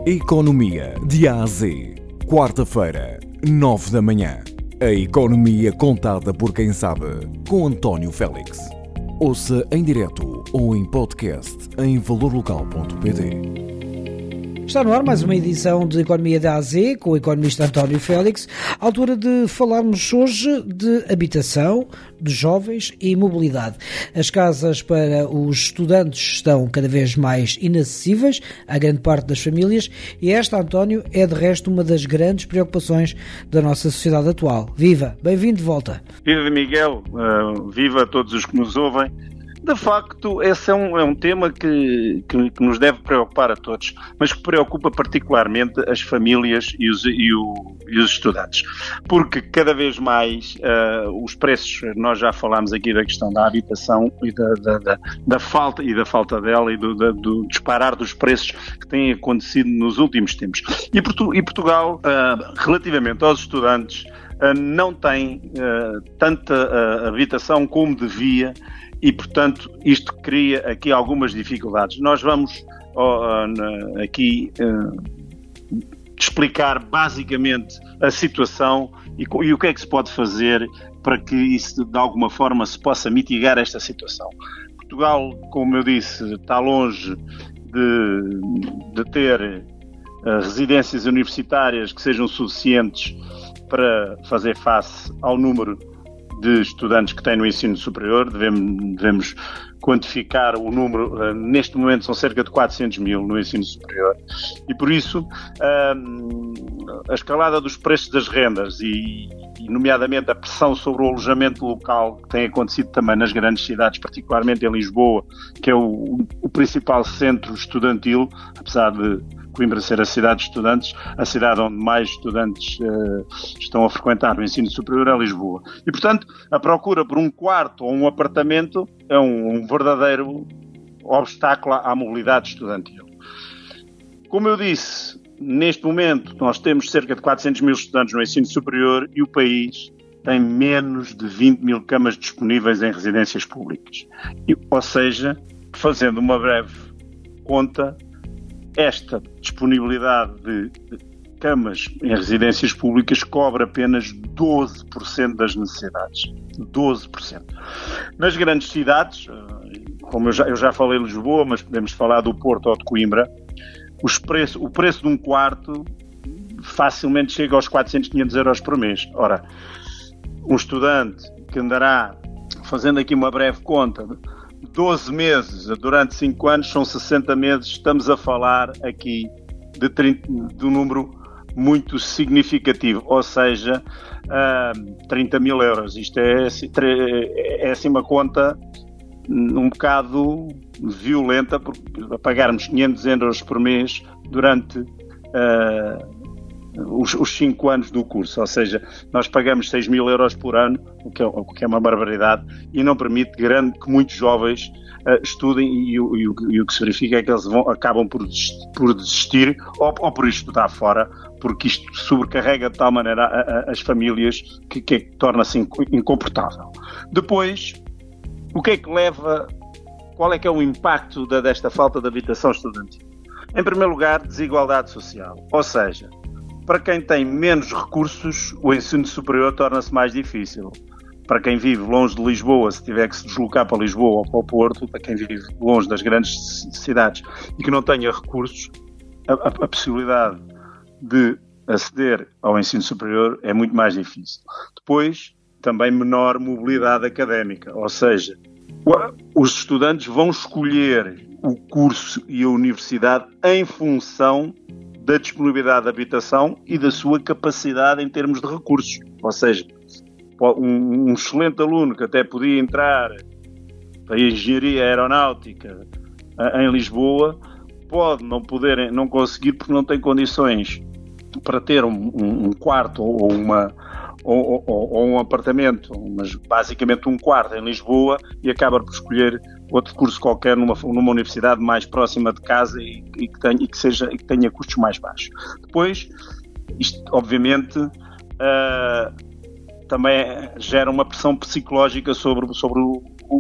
Economia de A a Z. Quarta-feira, 9 da manhã. A economia contada por quem sabe, com António Félix. Ouça em direto ou em podcast em valorlocal.pt. Está no ar mais uma edição de Economia da AZ com o economista António Félix, à altura de falarmos hoje de habitação, de jovens e mobilidade. As casas para os estudantes estão cada vez mais inacessíveis à grande parte das famílias e esta, António, é de resto uma das grandes preocupações da nossa sociedade atual. Viva! Bem-vindo de volta! Viva Miguel! Viva a todos os que nos ouvem! De facto, esse é um tema que nos deve preocupar a todos, mas que preocupa particularmente as famílias e os estudantes. Porque cada vez mais os preços, nós já falámos aqui da questão da habitação e da falta dela e do disparar dos preços que têm acontecido nos últimos tempos. E Portugal, relativamente aos estudantes, não tem tanta habitação como devia. E, portanto, isto cria aqui algumas dificuldades. Nós vamos aqui explicar basicamente a situação e o que é que se pode fazer para que isso, de alguma forma, se possa mitigar esta situação. Portugal, como eu disse, está longe de ter residências universitárias que sejam suficientes para fazer face ao número de estudantes que têm no ensino superior. Devemos quantificar o número, neste momento são cerca de 400 mil no ensino superior, e por isso a escalada dos preços das rendas e nomeadamente a pressão sobre o alojamento local que tem acontecido também nas grandes cidades, particularmente em Lisboa, que é o principal centro estudantil, apesar de Coimbra ser a cidade de estudantes, a cidade onde mais estudantes estão a frequentar o ensino superior é Lisboa. E, portanto, a procura por um quarto ou um apartamento é um verdadeiro obstáculo à mobilidade estudantil. Como eu disse, neste momento nós temos cerca de 400 mil estudantes no ensino superior e o país tem menos de 20 mil camas disponíveis em residências públicas. Ou seja, fazendo uma breve conta, esta disponibilidade de camas em residências públicas cobre apenas 12% das necessidades. 12%. Nas grandes cidades, como eu já falei de Lisboa, mas podemos falar do Porto ou de Coimbra, o preço de um quarto facilmente chega aos 400, 500 euros por mês. Ora, um estudante que andará, fazendo aqui uma breve conta, 12 meses durante 5 anos, são 60 meses, estamos a falar aqui de um número muito significativo, ou seja, 30 mil euros. Isto é assim uma conta um bocado violenta, porque a pagarmos 500 euros por mês durante os 5 anos do curso, ou seja, nós pagamos 6 mil euros por ano, o que é uma barbaridade, e não permite que muitos jovens estudem, e o que se verifica é que eles acabam por desistir ou por estudar fora, porque isto sobrecarrega de tal maneira as famílias que torna-se incomportável. Depois, o que é que leva, qual é que é o impacto desta falta de habitação estudantil? Em primeiro lugar, desigualdade social, ou seja, para quem tem menos recursos, o ensino superior torna-se mais difícil. Para quem vive longe de Lisboa, se tiver que se deslocar para Lisboa ou para o Porto, para quem vive longe das grandes cidades e que não tenha recursos, a possibilidade de aceder ao ensino superior é muito mais difícil. Depois, também menor mobilidade académica, ou seja, os estudantes vão escolher o curso e a universidade em função da disponibilidade de habitação e da sua capacidade em termos de recursos. Ou seja, um excelente aluno que até podia entrar para a engenharia aeronáutica em Lisboa pode não conseguir porque não tem condições para ter um quarto ou um apartamento, mas basicamente um quarto em Lisboa, e acaba por escolher outro curso qualquer numa universidade mais próxima de casa e que tenha custos mais baixos. Depois, isto obviamente também gera uma pressão psicológica sobre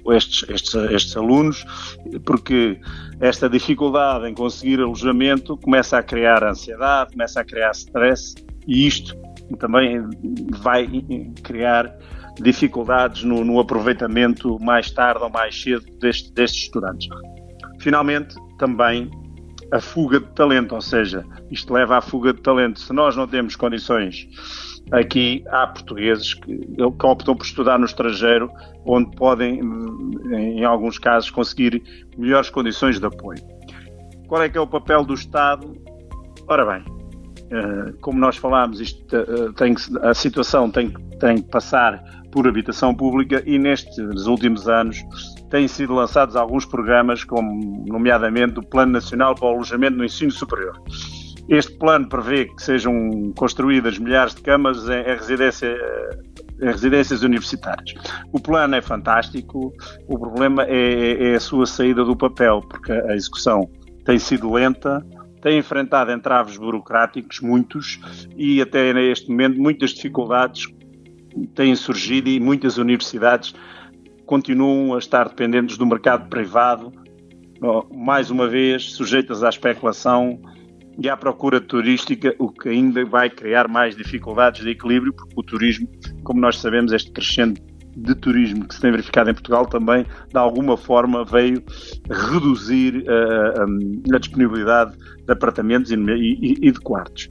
estes alunos, porque esta dificuldade em conseguir alojamento começa a criar ansiedade, começa a criar stress, e isto também vai criar dificuldades no aproveitamento mais tarde ou mais cedo destes estudantes. Finalmente, também a fuga de talento, ou seja, isto leva à fuga de talento. Se nós não temos condições, aqui há portugueses que optam por estudar no estrangeiro, onde podem, em alguns casos, conseguir melhores condições de apoio. Qual é que é o papel do Estado? Ora bem, como nós falámos, a situação tem que passar por habitação pública, e nestes últimos anos têm sido lançados alguns programas, como nomeadamente o Plano Nacional para o Alojamento no Ensino Superior. Este plano prevê que sejam construídas milhares de camas em residências universitárias. O plano é fantástico, o problema é a sua saída do papel, porque a execução tem sido lenta, tem enfrentado entraves burocráticos, muitos, e até neste momento muitas dificuldades têm surgido, e muitas universidades continuam a estar dependentes do mercado privado, mais uma vez sujeitas à especulação e à procura turística, o que ainda vai criar mais dificuldades de equilíbrio, porque o turismo, como nós sabemos, este crescente de turismo que se tem verificado em Portugal também, de alguma forma, veio reduzir a disponibilidade de apartamentos e de quartos.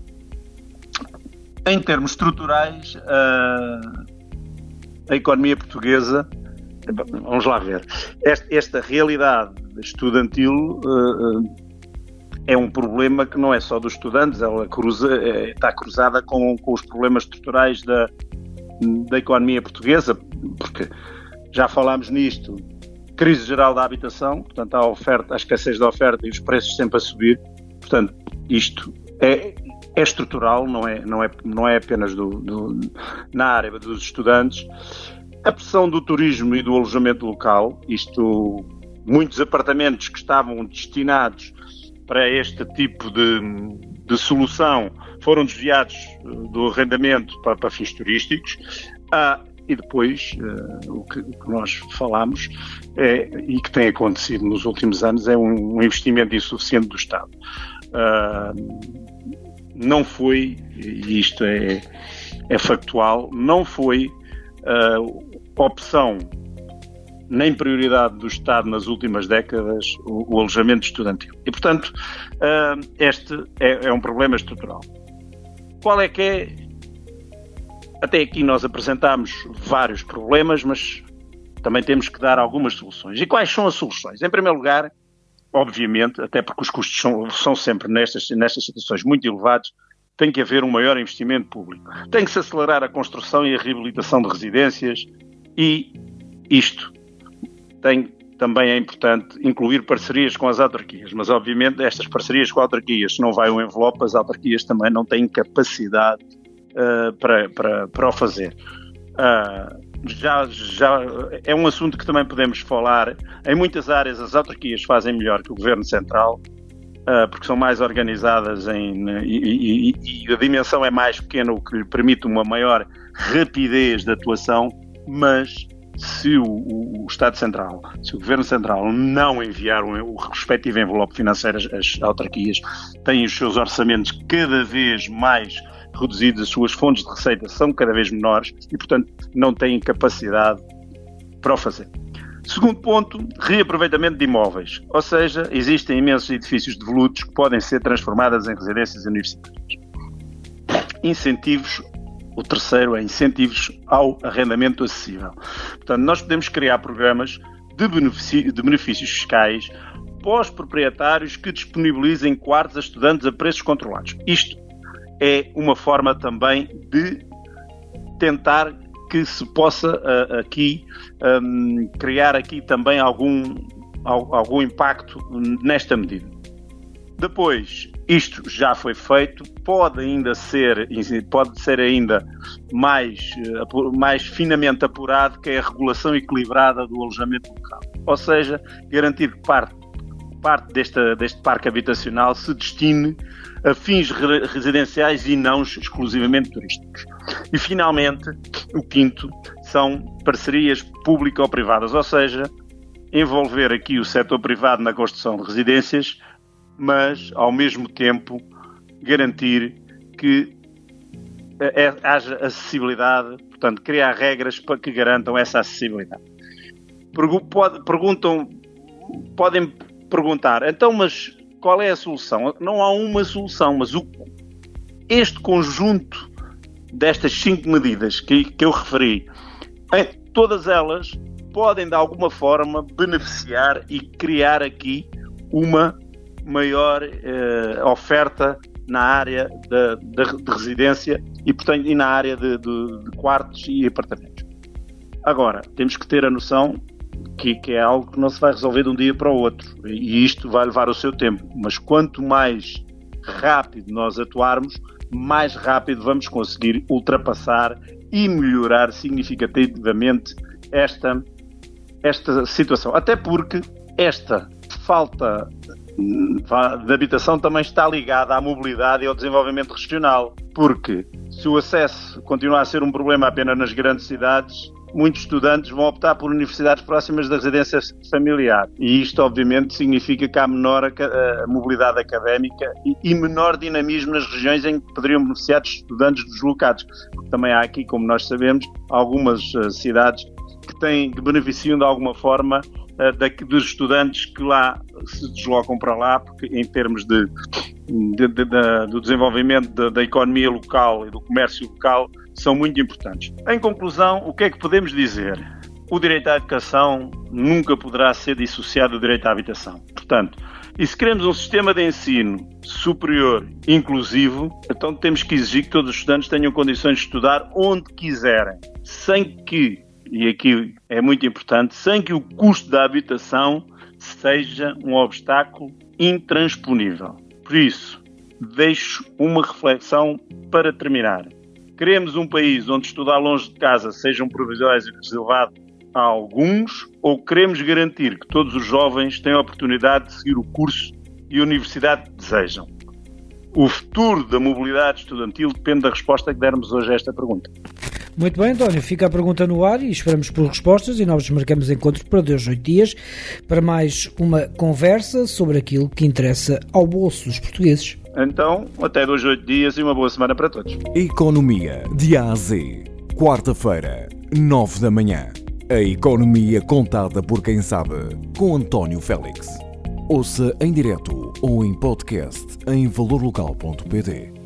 Em termos estruturais, a economia portuguesa, vamos lá ver, esta realidade estudantil é um problema que não é só dos estudantes, ela está cruzada com os problemas estruturais da economia portuguesa, porque já falámos nisto, crise geral da habitação, portanto a escassez da oferta e os preços sempre a subir, portanto isto é estrutural, não é apenas na área dos estudantes. A pressão do turismo e do alojamento local, muitos apartamentos que estavam destinados para este tipo de solução foram desviados do arrendamento para fins turísticos. E depois, o que nós falamos e que tem acontecido nos últimos anos é um investimento insuficiente do Estado. Não foi, e isto é factual, não foi opção nem prioridade do Estado nas últimas décadas o alojamento estudantil. E, portanto, este é um problema estrutural. Qual é que é? Até aqui nós apresentámos vários problemas, mas também temos que dar algumas soluções. E quais são as soluções? Em primeiro lugar, obviamente, até porque os custos são sempre nestas situações muito elevados, tem que haver um maior investimento público. Tem que se acelerar a construção e a reabilitação de residências, e isto também é importante incluir parcerias com as autarquias, mas obviamente estas parcerias com autarquias, se não vai um envelope, as autarquias também não têm capacidade para o fazer. Já é um assunto que também podemos falar. Em muitas áreas as autarquias fazem melhor que o Governo Central, porque são mais organizadas e a dimensão é mais pequena, o que lhe permite uma maior rapidez de atuação, mas se o Estado Central, se o Governo Central não enviar o respectivo envelope financeiro, as autarquias têm os seus orçamentos cada vez mais reduzidos, as suas fontes de receita são cada vez menores e, portanto, não têm capacidade para o fazer. Segundo ponto, reaproveitamento de imóveis, ou seja, existem imensos edifícios devolutos que podem ser transformados em residências universitárias. Incentivos. O terceiro é incentivos ao arrendamento acessível. Portanto, nós podemos criar programas de benefícios fiscais para os proprietários que disponibilizem quartos a estudantes a preços controlados. Isto é uma forma também de tentar que se possa criar aqui também algum impacto nesta medida. Depois, isto já foi feito, pode ser ainda mais finamente apurado, que é a regulação equilibrada do alojamento local. Ou seja, garantir que parte deste parque habitacional se destine a fins residenciais e não exclusivamente turísticos. E, finalmente, o quinto são parcerias público-privadas, ou seja, envolver aqui o setor privado na construção de residências, mas, ao mesmo tempo, garantir que haja acessibilidade, portanto, criar regras para que garantam essa acessibilidade. Podem perguntar, então, mas qual é a solução? Não há uma solução, mas este conjunto destas 5 medidas que eu referi, todas elas podem, de alguma forma, beneficiar e criar aqui uma maior oferta na área de residência e, portanto, e na área de quartos e apartamentos. Agora, temos que ter a noção que é algo que não se vai resolver de um dia para o outro, e isto vai levar o seu tempo, mas quanto mais rápido nós atuarmos, mais rápido vamos conseguir ultrapassar e melhorar significativamente esta situação. Até porque esta falta de habitação também está ligada à mobilidade e ao desenvolvimento regional, porque se o acesso continuar a ser um problema apenas nas grandes cidades, muitos estudantes vão optar por universidades próximas da residência familiar, e isto obviamente significa que há menor a mobilidade académica e menor dinamismo nas regiões em que poderiam beneficiar de estudantes deslocados, porque também há aqui, como nós sabemos, algumas cidades que beneficiam de alguma forma dos estudantes que lá se deslocam para lá, porque em termos do desenvolvimento da economia local e do comércio local são muito importantes. Em conclusão, o que é que podemos dizer? O direito à educação nunca poderá ser dissociado do direito à habitação. Portanto, e se queremos um sistema de ensino superior inclusivo, então temos que exigir que todos os estudantes tenham condições de estudar onde quiserem, sem que, e aqui é muito importante, sem que o custo da habitação seja um obstáculo intransponível. Por isso, deixo uma reflexão para terminar. Queremos um país onde estudar longe de casa seja um privilégio reservado a alguns, ou queremos garantir que todos os jovens têm a oportunidade de seguir o curso e a universidade que desejam? O futuro da mobilidade estudantil depende da resposta que dermos hoje a esta pergunta. Muito bem, António, fica a pergunta no ar e esperamos por respostas, e nós marcamos encontro para 2 a 8 dias para mais uma conversa sobre aquilo que interessa ao bolso dos portugueses. Então, até 2 a 8 dias e uma boa semana para todos. Economia de A a Z, quarta-feira, 9 da manhã. A economia contada por quem sabe, com António Félix. Ouça em direto ou em podcast em valorlocal.pt.